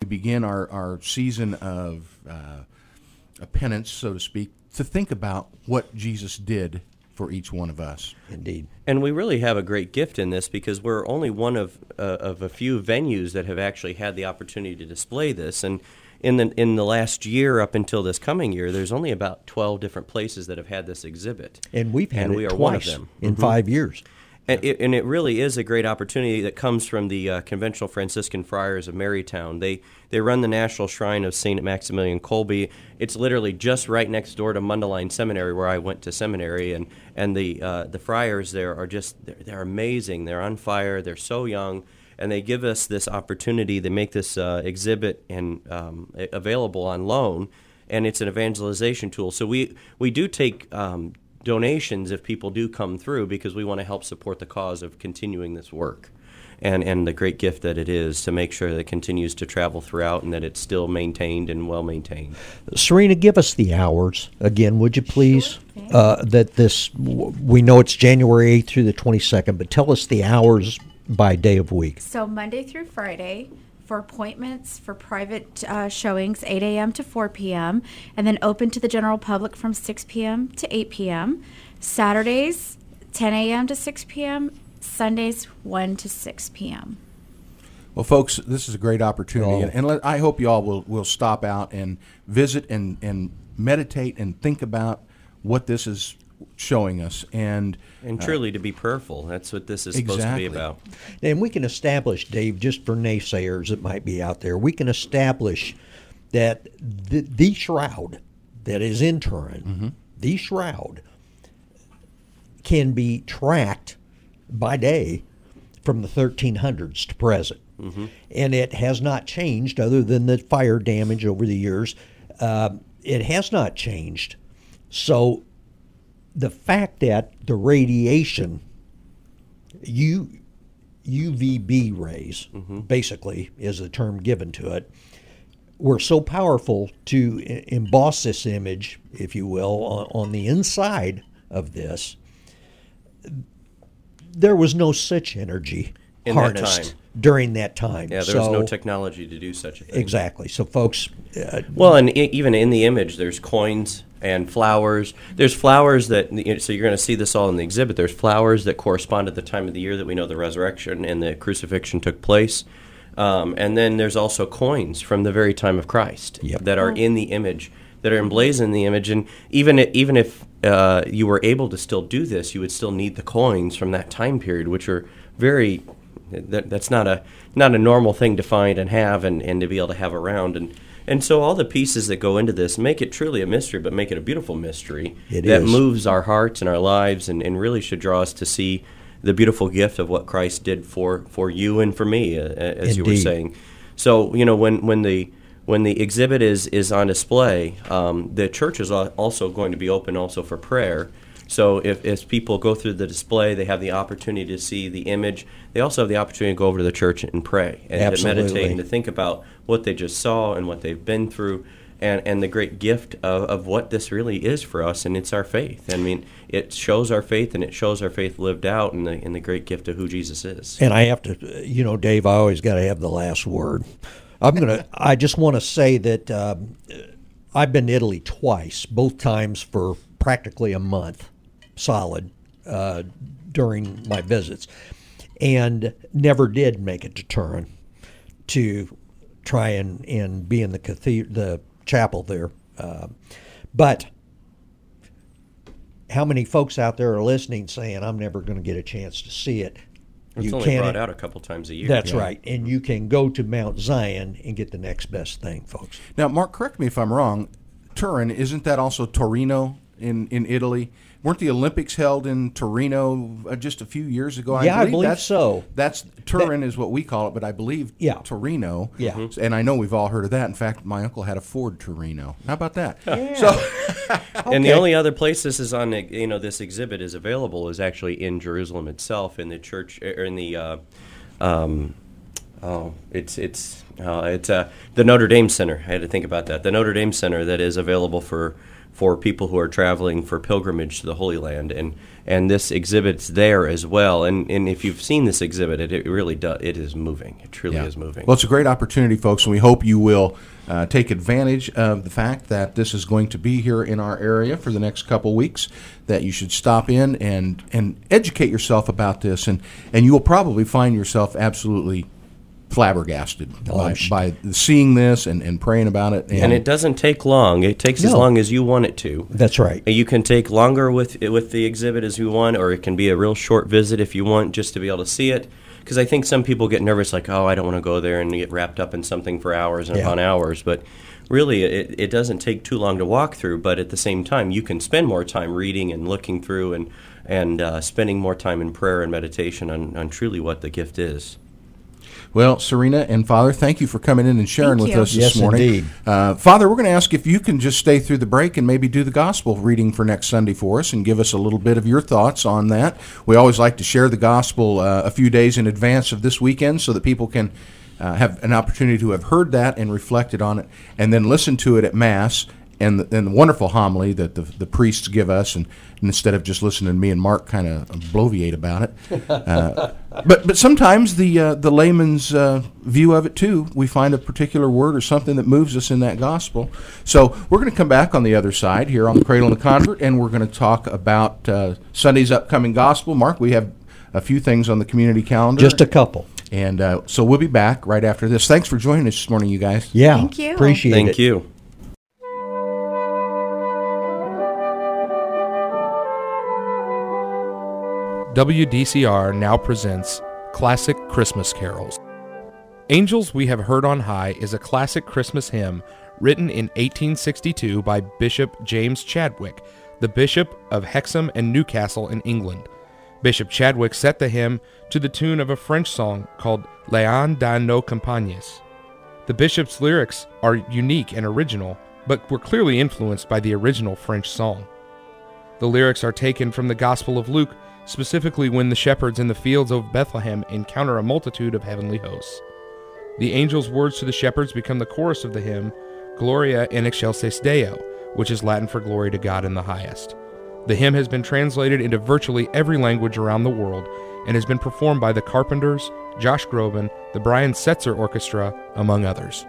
begin our season of a penance, so to speak, to think about what Jesus did for each one of us. Indeed. And we really have a great gift in this because we're only one of a few venues that have actually had the opportunity to display this. And in the last year up until this coming year, there's only about 12 different places that have had this exhibit. And we've had we it are twice one of them. in 5 years. And it really is a great opportunity that comes from the Conventional Franciscan Friars of Marytown. They run the National Shrine of St. Maximilian Kolbe. It's literally just right next door to Mundelein Seminary, where I went to seminary. And the friars there are just, they're amazing. They're on fire. They're so young. And they give us this opportunity. They make this exhibit and available on loan. And it's an evangelization tool. So we do take donations if people do come through, because we want to help support the cause of continuing this work and the great gift that it is to make sure that it continues to travel throughout and that it's still maintained and well maintained. Serena, give us the hours again, would you please? Sure. We know it's January 8th through the 22nd, but tell us the hours by day of week. So Monday through Friday, for appointments for private showings, 8 a.m. to 4 p.m., and then open to the general public from 6 p.m. to 8 p.m. Saturdays, 10 a.m. to 6 p.m., Sundays, 1 to 6 p.m. Well, folks, this is a great opportunity, and I hope you all will stop out and visit and meditate and think about what this is showing us. And truly to be prayerful. That's what this is supposed to be about. And we can establish, Dave, just for naysayers that might be out there, we can establish that the shroud that is in Turin, the shroud, can be tracked by day from the 1300s to present. And it has not changed other than the fire damage over the years. It has not changed. So the fact that the radiation, UVB rays, basically is the term given to it, were so powerful to emboss this image, if you will, on the inside of this. There was no such energy In that harnessed time. during that time. Yeah, there was no technology to do such a thing. Exactly. So, folks... well, and even in the image, there's coins and flowers. There's flowers that, so you're going to see this all in the exhibit. There's flowers that correspond to the time of the year that we know the resurrection and the crucifixion took place. And then there's also coins from the very time of Christ that are in the image, that are emblazoned in the image. And even if you were able to still do this, you would still need the coins from that time period, which are very... That's not a normal thing to find and have and to be able to have around. And so all the pieces that go into this make it truly a mystery, but make it a beautiful mystery that moves our hearts and our lives and really should draw us to see the beautiful gift of what Christ did for you and for me, as you were saying. So, when the exhibit is on display, the church is also going to be open also for prayer. So if people go through the display, they have the opportunity to see the image. They also have the opportunity to go over to the church and pray and to meditate and to think about what they just saw and what they've been through and the great gift of what this really is for us, and it's our faith. I mean, it shows our faith, and it shows our faith lived out in the great gift of who Jesus is. And I have to, Dave, I always got to have the last word. I just want to say that I've been to Italy twice, both times for practically a month. Solid during my visits, and never did make it to Turin to try and be in the chapel there. But how many folks out there are listening saying, I'm never going to get a chance to see it? It's only brought out a couple times a year. That's right. And you can go to Mount Zion and get the next best thing, folks. Now, Mark, correct me if I'm wrong. Turin, isn't that also Torino in Italy? Weren't the Olympics held in Torino just a few years ago? I believe so. That's Turin is what we call it, but I believe Torino. Yeah. Mm-hmm. And I know we've all heard of that. In fact, my uncle had a Ford Torino. How about that? Yeah. So, and the only other place this is on, this exhibit is available is actually in Jerusalem itself, in the church, or in the Oh, it's the Notre Dame Center. I had to think about that. The Notre Dame Center that is available for people who are traveling for pilgrimage to the Holy Land, and this exhibit's there as well. And if you've seen this exhibit, it really does. It is moving. It truly is moving. Well, it's a great opportunity, folks, and we hope you will take advantage of the fact that this is going to be here in our area for the next couple weeks, that you should stop in and educate yourself about this, and you will probably find yourself absolutely flabbergasted by seeing this and praying about it. And it doesn't take long. It takes as long as you want it to. That's right. You can take longer with the exhibit as you want, or it can be a real short visit if you want, just to be able to see it. Because I think some people get nervous, like, oh, I don't want to go there and get wrapped up in something for hours and upon hours. But really, it doesn't take too long to walk through. But at the same time, you can spend more time reading and looking through and spending more time in prayer and meditation on truly what the gift is. Well, Serena and Father, thank you for coming in and sharing with us this morning. Indeed. Father, we're going to ask if you can just stay through the break and maybe do the gospel reading for next Sunday for us and give us a little bit of your thoughts on that. We always like to share the gospel a few days in advance of this weekend so that people can have an opportunity to have heard that and reflected on it, and then listen to it at Mass and the wonderful homily that the priests give us, and instead of just listening to me and Mark kind of bloviate about it. But sometimes the layman's view of it, too, we find a particular word or something that moves us in that gospel. So we're going to come back on the other side here on the Cradle and the Convert, and we're going to talk about Sunday's upcoming gospel. Mark, we have a few things on the community calendar. Just a couple. And so we'll be back right after this. Thanks for joining us this morning, you guys. Yeah. Thank you. Appreciate it. Thank you. WDCR now presents Classic Christmas Carols. Angels We Have Heard on High is a classic Christmas hymn written in 1862 by Bishop James Chadwick, the Bishop of Hexham and Newcastle in England. Bishop Chadwick set the hymn to the tune of a French song called Léon dans nos campagnes. The bishop's lyrics are unique and original, but were clearly influenced by the original French song. The lyrics are taken from the Gospel of Luke, specifically when the shepherds in the fields of Bethlehem encounter a multitude of heavenly hosts. The angel's words to the shepherds become the chorus of the hymn, Gloria in excelsis Deo, which is Latin for glory to God in the highest. The hymn has been translated into virtually every language around the world and has been performed by the Carpenters, Josh Groban, the Brian Setzer Orchestra, among others.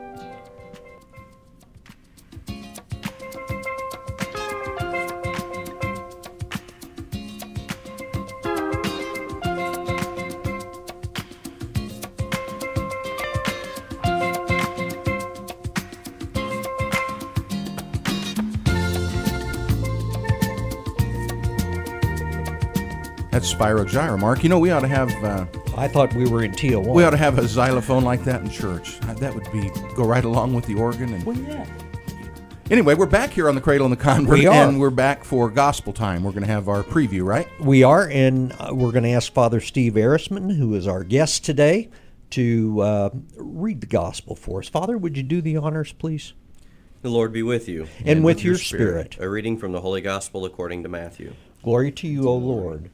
That's Spyro Gyra, Mark. You know, we ought to have... I thought we were in Tijuana. we ought to have a xylophone like that in church. That would go right along with the organ. And Well, yeah. Anyway, we're back here on the Cradle and the Convert, We are. and we're back for gospel time. We're going to have our preview, right? We are, and we're going to ask Father Steve Erisman, who is our guest today, to read the gospel for us. Father, would you do the honors, please? The Lord be with you. And with your spirit. A reading from the Holy Gospel according to Matthew. Glory to you, O Lord.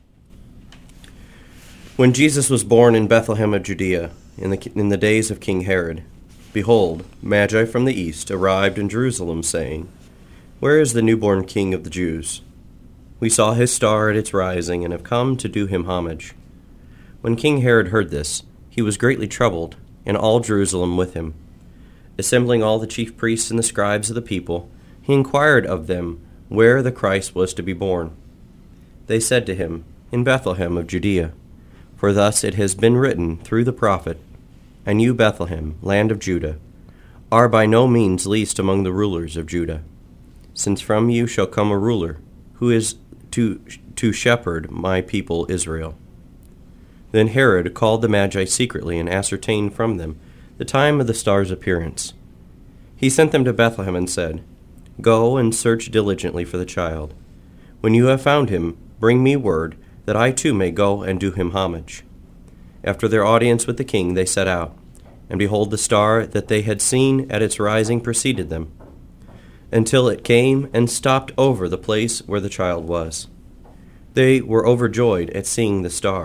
When Jesus was born in Bethlehem of Judea, in the days of King Herod, behold, Magi from the east arrived in Jerusalem, saying, Where is the newborn King of the Jews? We saw his star at its rising, and have come to do him homage. When King Herod heard this, he was greatly troubled, and all Jerusalem with him. Assembling all the chief priests and the scribes of the people, he inquired of them where the Christ was to be born. They said to him, In Bethlehem of Judea. For thus it has been written through the prophet, And you, Bethlehem, land of Judah, are by no means least among the rulers of Judah, since from you shall come a ruler, who is to shepherd my people Israel. Then Herod called the Magi secretly and ascertained from them the time of the star's appearance. He sent them to Bethlehem and said, Go and search diligently for the child. When you have found him, bring me word, that I too may go and do him homage. After their audience with the king, they set out, and behold, the star that they had seen at its rising preceded them, until it came and stopped over the place where the child was. They were overjoyed at seeing the star.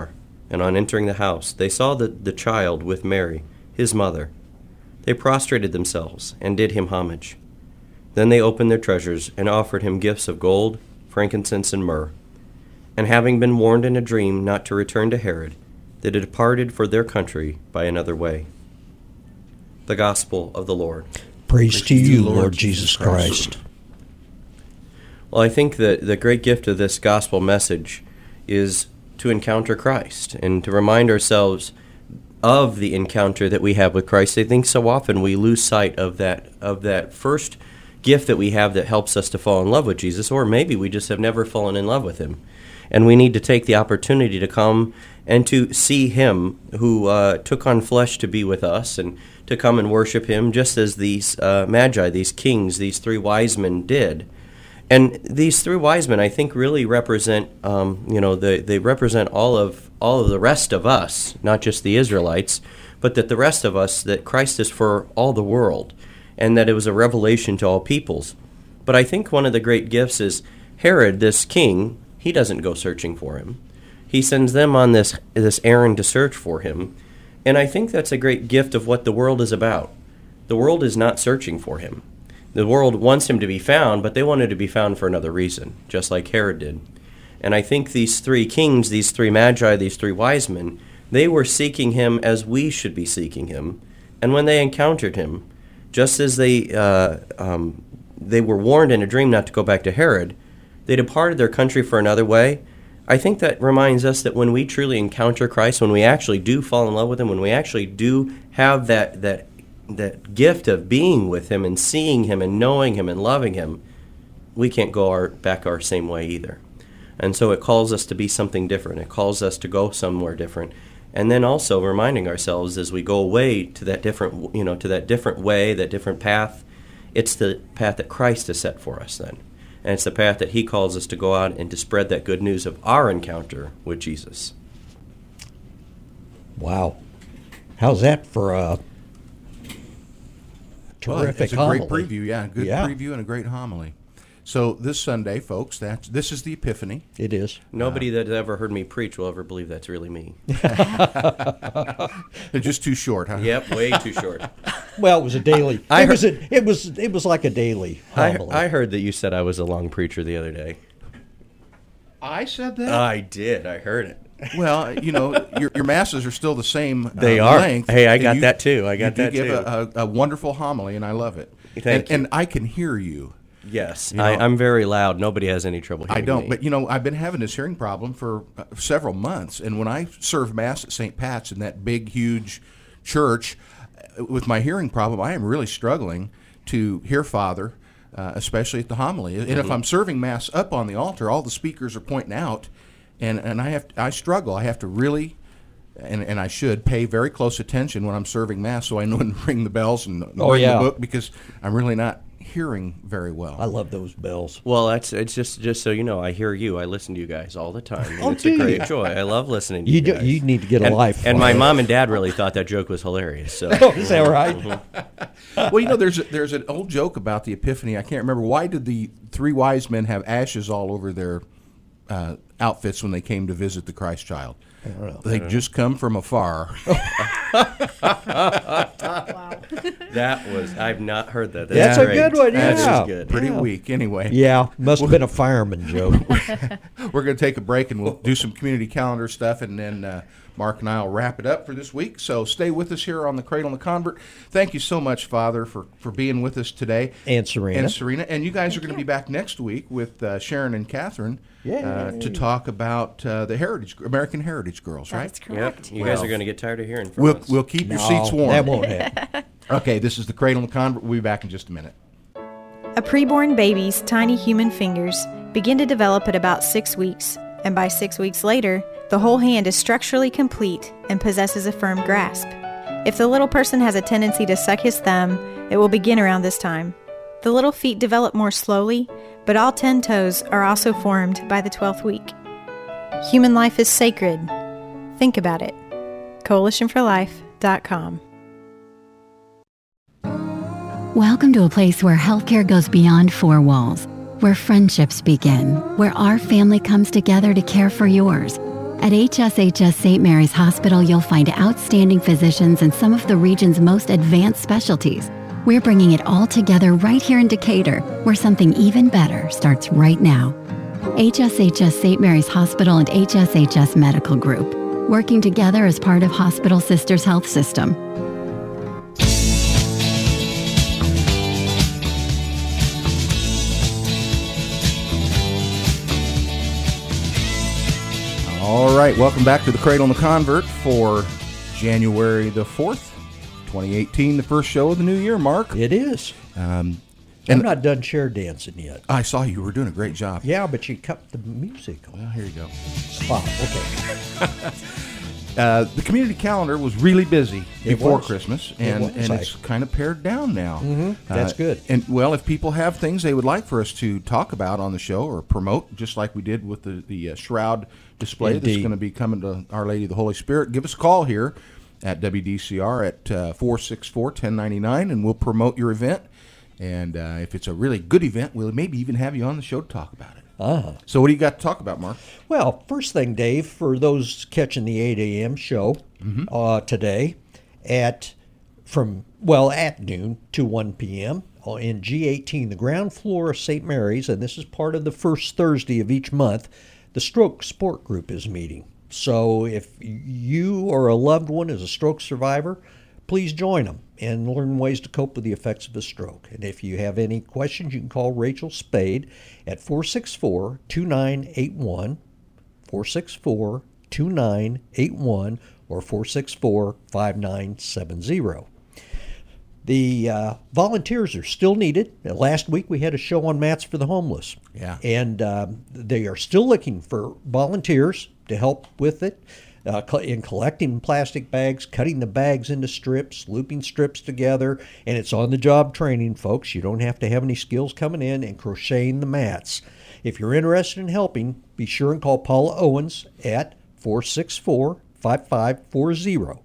And on entering the house, they saw the child with Mary, his mother. They prostrated themselves and did him homage. Then they opened their treasures and offered him gifts of gold, frankincense, and myrrh. And having been warned in a dream not to return to Herod, they departed for their country by another way. The Gospel of the Lord. Praise to you, Lord Jesus Christ. Well, I think that the great gift of this gospel message is to encounter Christ and to remind ourselves of the encounter that we have with Christ. I think so often we lose sight of that first gift that we have that helps us to fall in love with Jesus, or maybe we just have never fallen in love with him. And we need to take the opportunity to come and to see him who took on flesh to be with us and to come and worship him just as these magi, these kings, these three wise men did. And these three wise men, I think, really represent, they represent all of the rest of us, not just the Israelites, but that the rest of us, that Christ is for all the world, and that it was a revelation to all peoples. But I think one of the great gifts is Herod, this king, he doesn't go searching for him. He sends them on this errand to search for him. And I think that's a great gift of what the world is about. The world is not searching for him. The world wants him to be found, but they wanted to be found for another reason, just like Herod did. And I think these three kings, these three magi, these three wise men, they were seeking him as we should be seeking him. And when they encountered him, just as they were warned in a dream not to go back to Herod, they departed their country for another way. I think that reminds us that when we truly encounter Christ, when we actually do fall in love with him, when we actually do have that gift of being with him and seeing him and knowing him and loving him, we can't go back our same way either. And so it calls us to be something different. It calls us to go somewhere different. And then also reminding ourselves as we go away to that different, to that different way, that different path, it's the path that Christ has set for us then. And it's the path that he calls us to go out and to spread that good news of our encounter with Jesus. Wow. How's that for a terrific it's a homily? great preview, good preview and a great homily. So this Sunday, folks, this is the Epiphany. It is. Nobody that's ever heard me preach will ever believe that's really me. It's just too short, huh? Yep, way too short. Well, it was a daily. It was like a daily homily. I heard that you said I was a long preacher the other day. I said that? I did. I heard it. Well, your masses are still the same they are. length. Hey, I got that too. I got that too. You give a wonderful homily, and I love it. Thank you. And I can hear you. Yes, I'm very loud. Nobody has any trouble hearing I don't, me. but I've been having this hearing problem for several months, and when I serve Mass at St. Pat's in that big, huge church, with my hearing problem, I am really struggling to hear Father, especially at the homily. And if I'm serving Mass up on the altar, all the speakers are pointing out, and I struggle. I have to really, and I should pay very close attention when I'm serving Mass, so I know when to ring the bells and ring the book, because I'm really not hearing very well. I love those bells. Well, it's just so you know, I hear you. I listen to you guys all the time. And it's a great joy. I love listening to you guys. You need to get a life. And my mom and dad really thought that joke was hilarious. So. Is that right? Well, there's an old joke about the Epiphany. I can't remember. Why did the three wise men have ashes all over their outfits when they came to visit the Christ child? I don't know. They just come from afar. Wow. I've not heard that. That's a great. good one, yeah. That's good. Pretty weak, anyway. Yeah, must have been a fireman joke. We're going to take a break, and we'll do some community calendar stuff, and then Mark and I will wrap it up for this week. So stay with us here on The Cradle and the Convert. Thank you so much, Father, for being with us today. And Serena. And you guys are going to be back next week with Sharon and Catherine to talk about the American Heritage Girls, right? That's correct. Yep. You guys are going to get tired of hearing from us. We'll keep your seats warm. That won't happen. Okay, this is The Cradle and the Convert. We'll be back in just a minute. A preborn baby's tiny human fingers begin to develop at about 6 weeks, and by 6 weeks later, the whole hand is structurally complete and possesses a firm grasp. If the little person has a tendency to suck his thumb, it will begin around this time. The little feet develop more slowly, but all 10 toes are also formed by the 12th week. Human life is sacred. Think about it. CoalitionForLife.com. Welcome to a place where healthcare goes beyond four walls, where friendships begin, where our family comes together to care for yours. At HSHS St. Mary's Hospital, you'll find outstanding physicians and some of the region's most advanced specialties. We're bringing it all together right here in Decatur, where something even better starts right now. HSHS St. Mary's Hospital and HSHS Medical Group, working together as part of Hospital Sisters Health System. All right, welcome back to the Cradle and the Convert for January the 4th, 2018, the first show of the new year, Mark. It is. I'm not done chair dancing yet. I saw you were doing a great job. Yeah, but you cut the music. Well, here you go. Wow, okay. The community calendar was really busy before was. Christmas, and it's kind of pared down now. Mm-hmm. That's good. And, well, if people have things they would like for us to talk about on the show or promote, just like we did with the shroud display that's Indeed. going to be coming to Our Lady of the Holy Spirit, give us a call here at WDCR at 464-1099, and we'll promote your event. And if it's a really good event, we'll maybe even have you on the show to talk about it. So what do you got to talk about, Mark? Well, first thing, Dave, for those catching the 8 a.m. show today at noon to 1 p.m. in G18, the ground floor of St. Mary's, and this is part of the first Thursday of each month, the Stroke Support Group is meeting. So if you or a loved one is a stroke survivor, please join them and learn ways to cope with the effects of a stroke. And if you have any questions, you can call Rachel Spade at 464-2981, 464-2981, or 464-5970. The volunteers are still needed. Last week we had a show on mats for the homeless. Yeah. And they are still looking for volunteers to help with it. In collecting plastic bags, cutting the bags into strips, looping strips together, and it's on-the-job training, folks. You don't have to have any skills coming in, and crocheting the mats. If you're interested in helping, be sure and call Paula Owens at 464-5540,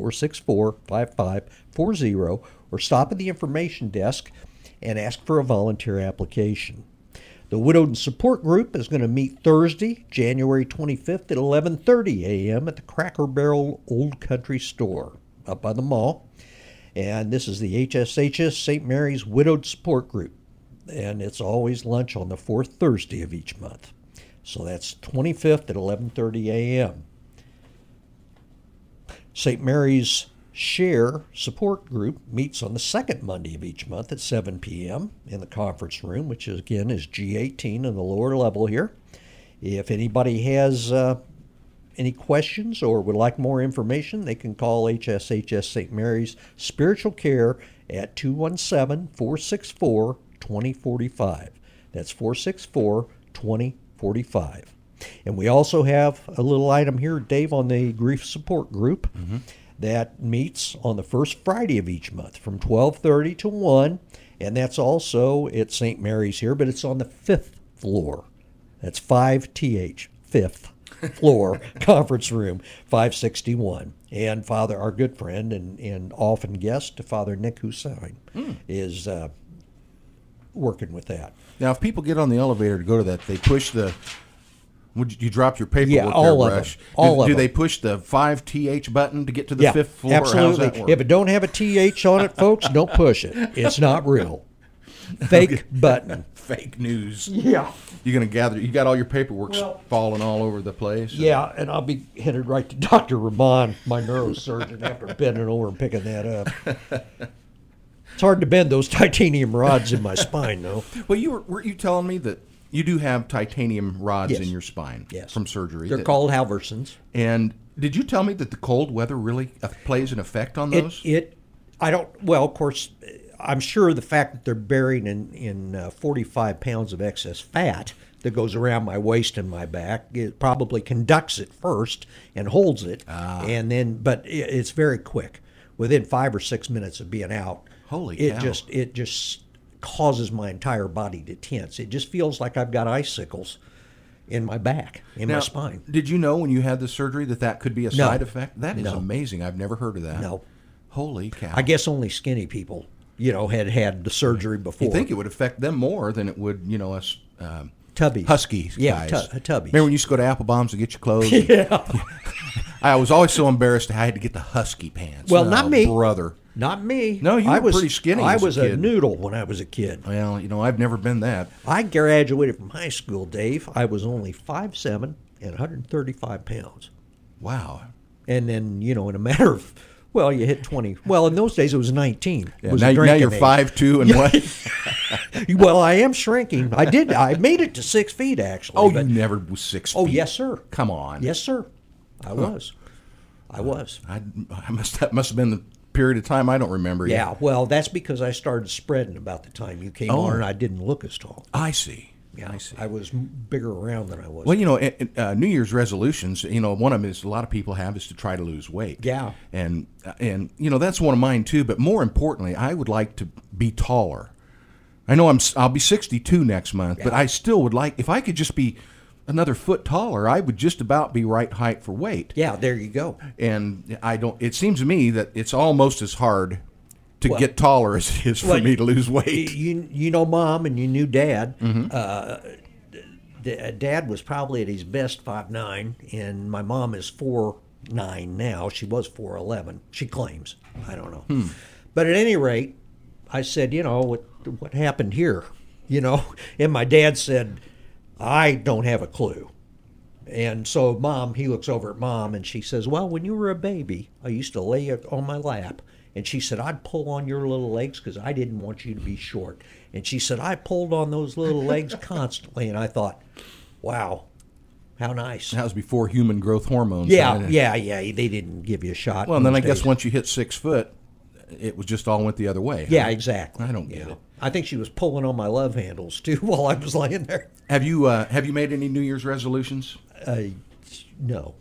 464-5540, or stop at the information desk and ask for a volunteer application. The Widowed Support Group is going to meet Thursday, January 25th at 11:30 a.m. at the Cracker Barrel Old Country Store up by the mall. And this is the HSHS St. Mary's Widowed Support Group. And it's always lunch on the fourth Thursday of each month. So that's 25th at 11:30 a.m. St. Mary's Share Support Group meets on the second Monday of each month at 7 p.m. in the conference room, which is, again is G18 in the lower level here. If anybody has any questions or would like more information, they can call HSHS St. Mary's Spiritual Care at 217-464-2045. That's 464-2045. And we also have a little item here, Dave, on the Grief Support Group. That meets on the first Friday of each month from 12:30 to 1, and that's also at St. Mary's here, but it's on the 5th floor. That's 5TH, 5th floor, conference room, 561. And Father, our good friend and often guest, Father Nick Hussein, is working with that. Now, if people get on the elevator to go to that, they push the... Would you drop your paperwork Yeah, all there, of Rush? them. All of do them. they push the 5TH button to get to the 5th floor? Absolutely. How's that work? If it don't have a TH on it, folks, don't push it. It's not real. Fake button. Fake news. Yeah. You're going to gather... You got all your paperwork falling all over the place? Yeah, and I'll be headed right to Dr. Rahman, my neurosurgeon, after bending over and picking that up. It's hard to bend those titanium rods in my spine, though. Well, weren't you telling me that you do have titanium rods Yes. in your spine from surgery? They're called Halversons. And did you tell me that the cold weather really plays an effect on those? Well, of course, I'm sure the fact that they're buried in 45 pounds of excess fat that goes around my waist and my back, it probably conducts it first and holds it, and then, but it's very quick. Within 5 or 6 minutes of being out, Holy it cow. just causes my entire body to tense. It just feels like I've got icicles in my back, my spine. Did you know when you had the surgery that could be a No. side effect? That is No. amazing. I've never heard of that. No. Holy cow. I guess only skinny people, had the surgery before. You think it would affect them more than it would, us Tubbies. Husky Yeah, guys. Tubbies. Remember when you used to go to Applebaum's to get your clothes? Yeah. I was always so embarrassed I had to get the Husky pants. Well, Oh, not me. brother. Not me. No, you I were was pretty skinny I as a was a kid. noodle when I was a kid. Well, I've never been that. I graduated from high school, Dave. I was only 5'7" and 135 pounds. Wow. And then, in a matter of, well, you hit 20. Well, in those days it was 19. Yeah, was now, a now drinking you're age. 5'2" and what? Well, I am shrinking. I made it to 6 feet, actually. Oh, but- you never was 6 feet. Oh, yes, sir. Come on. Yes, sir. I was. That must have been the period of time I don't remember. yet. Yeah, well, that's because I started spreading about the time you came Oh. on, and I didn't look as tall. I see. Yeah, I see. I was bigger around than I was. Well, New Year's resolutions, one of them is a lot of people have is to try to lose weight. Yeah. And that's one of mine too, but more importantly, I would like to be taller. I know I'll be 62 next month, but Yeah. I still would like, if I could just be another foot taller, I would just about be right height for weight. Yeah, there you go. And it seems to me that it's almost as hard to Well- get taller as it is for Well, me to lose weight. You know Mom and you knew Dad. Mm-hmm. Dad was probably at his best 5'9", and my mom is 4'9" now. She was 4'11". She claims. I don't know. But at any rate, I said, what happened here? And my dad said, I don't have a clue. And so he looks over at Mom, and she says, well, when you were a baby, I used to lay you on my lap. And she said, I'd pull on your little legs because I didn't want you to be short. And she said, I pulled on those little legs constantly. And I thought, wow, how nice. That was before human growth hormones. Yeah, right? yeah. They didn't give you a shot. Well, and then those I guess days. once you hit 6 foot, it was just all went the other way. Yeah, huh? exactly. I don't get it. I think she was pulling on my love handles, too, while I was laying there. Have you made any New Year's resolutions? No.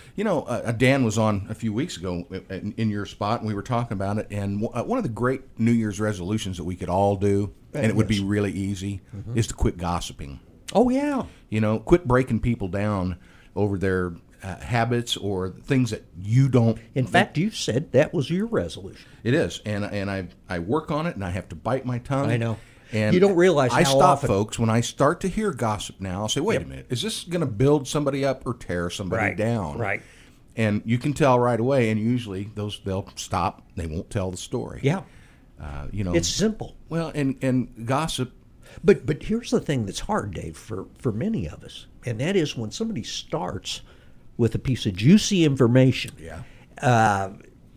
Dan was on a few weeks ago in your spot, and we were talking about it. And one of the great New Year's resolutions that we could all do, and it would be Yes. really easy, is to quit gossiping. Oh, yeah. Quit breaking people down over their habits or things that you don't. In fact, you said that was your resolution. It is, and I work on it, and I have to bite my tongue. I know. And You don't realize I how stop often- folks when I start to hear gossip. Now I'll say, "Wait a minute, is this going to build somebody up or tear somebody down?" Right. And you can tell right away. And usually they'll stop. They won't tell the story. Yeah. It's It's simple. well, and gossip. But here's the thing that's hard, Dave, for many of us, and that is when somebody starts with a piece of juicy information. Yeah.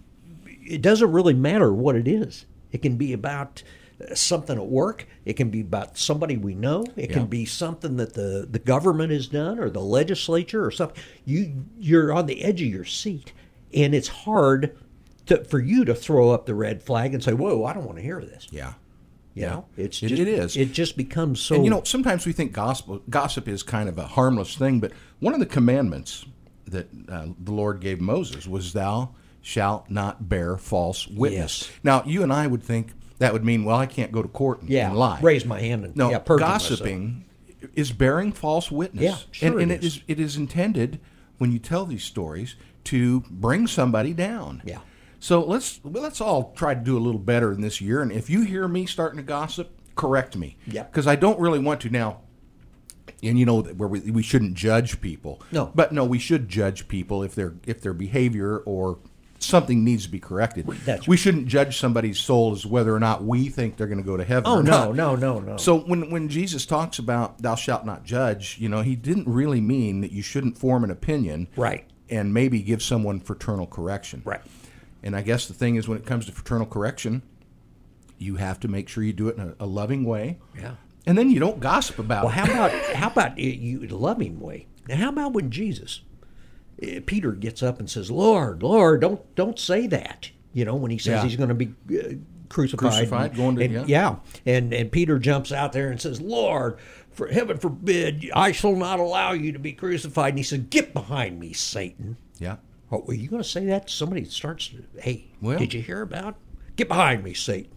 It doesn't really matter what it is. It can be about something at work. It can be about somebody we know. It Yeah. can be something that the government has done or the legislature or something. You're on the edge of your seat, and it's hard for you to throw up the red flag and say, "Whoa, I don't want to hear this." Yeah. It's It just, is. It just becomes so. And sometimes we think gossip is kind of a harmless thing, but one of the commandments that the Lord gave Moses was, "Thou shalt not bear false witness." Yes. Now, you and I would think that would mean, well, I can't go to court and lie. raise my hand and No, perjure gossiping is bearing false witness. Yeah, sure and it is. it is intended when you tell these stories to bring somebody down. Yeah. So let's all try to do a little better in this year. And if you hear me starting to gossip, correct me. Yeah. Because I don't really want to now. And where we shouldn't judge people. No. But no, we should judge people if their behavior or something needs to be corrected. That's We shouldn't judge somebody's soul as whether or not we think they're going to go to heaven. Oh or no, not. no. So when Jesus talks about "thou shalt not judge," he didn't really mean that you shouldn't form an opinion, Right. and maybe give someone fraternal correction, Right. And I guess the thing is, when it comes to fraternal correction, you have to make sure you do it in a loving way, Yeah. and then you don't gossip about Well, it. how about you in a loving way? Now, how about when Jesus, Peter gets up and says, "Lord, Lord, don't say that." When he says Yeah. he's going to be crucified. Crucified, going to- yeah. And Peter jumps out there and says, "Lord, for heaven forbid, I shall not allow you to be crucified." And he said, "Get behind me, Satan." Yeah. Oh, are you going to say that to somebody that starts, "Hey, Well- did you hear about? Get behind me, Satan."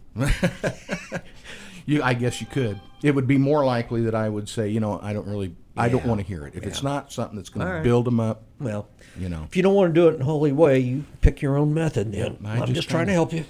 I guess you could. It would be more likely that I would say, I don't want to hear it. If it's not something that's going All to right. build them up, Well, you know. if you don't want to do it in a holy way, you pick your own method. Then I I'm just just trying to help you.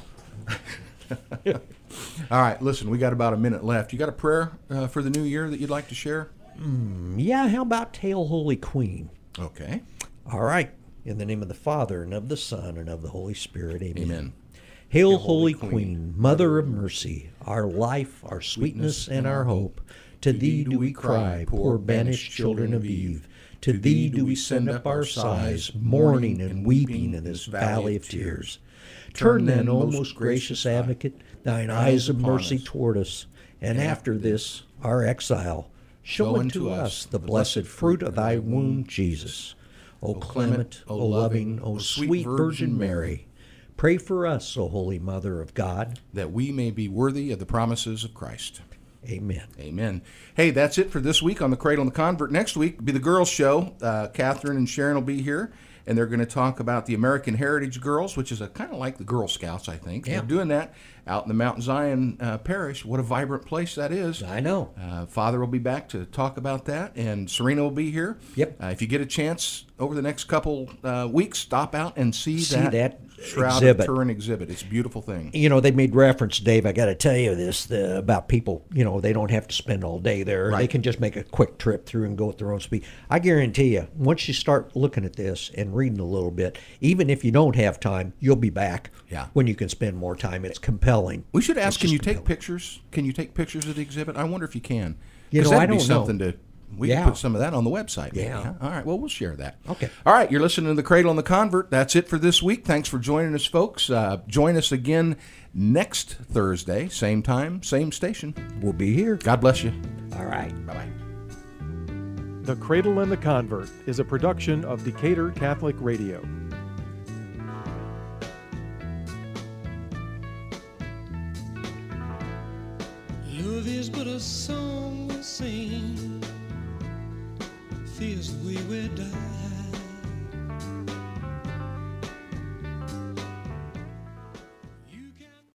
All right, listen, we got about a minute left. You got a prayer for the new year that you'd like to share? Yeah, how about Hail Holy Queen? Okay. All right. In the name of the Father, and of the Son, and of the Holy Spirit. Amen. Amen. Hail, Holy Queen, Mother of mercy, our life, our sweetness, and our hope. To thee do we cry, poor banished children of Eve. To thee do we send up our sighs, mourning and weeping in this valley of tears. Turn then, O most gracious advocate, thine eyes of mercy toward us, and after this, our exile, show unto us the blessed fruit of thy womb, Jesus. O clement, O loving, O sweet Virgin Mary, pray for us, O Holy Mother of God, that we may be worthy of the promises of Christ. Amen. Amen. Hey, that's it for this week on The Cradle and the Convert. Next week will be the girls' show. Catherine and Sharon will be here, and they're going to talk about the American Heritage Girls, which is kind of like the Girl Scouts, I think. Yeah. They're doing that out in the Mount Zion parish. What a vibrant place that is. I know. Father will be back to talk about that, and Serena will be here. Yep. If you get a chance over the next couple weeks, stop out and see that Shroud exhibit. of Turin exhibit. It's a beautiful thing. You know, they made reference, Dave, I got to tell you this, about people, they don't have to spend all day there. Right. They can just make a quick trip through and go at their own speed. I guarantee you, once you start looking at this and reading a little bit, even if you don't have time, you'll be back when you can spend more time. It's compelling. We should ask, It's can you just take compelling. pictures? Can you take pictures of the exhibit? I wonder if you can. You 'Cause know, I that'd be don't know. something to... We Yeah. can put some of that on the website. Maybe, Yeah. huh? All right. Well, we'll share that. Okay. All right. You're listening to The Cradle and the Convert. That's it for this week. Thanks for joining us, folks. Join us again next Thursday. Same time, same station. We'll be here. God bless you. All right. Bye-bye. The Cradle and the Convert is a production of Decatur Catholic Radio. Love is but a song we sing, fears we will die.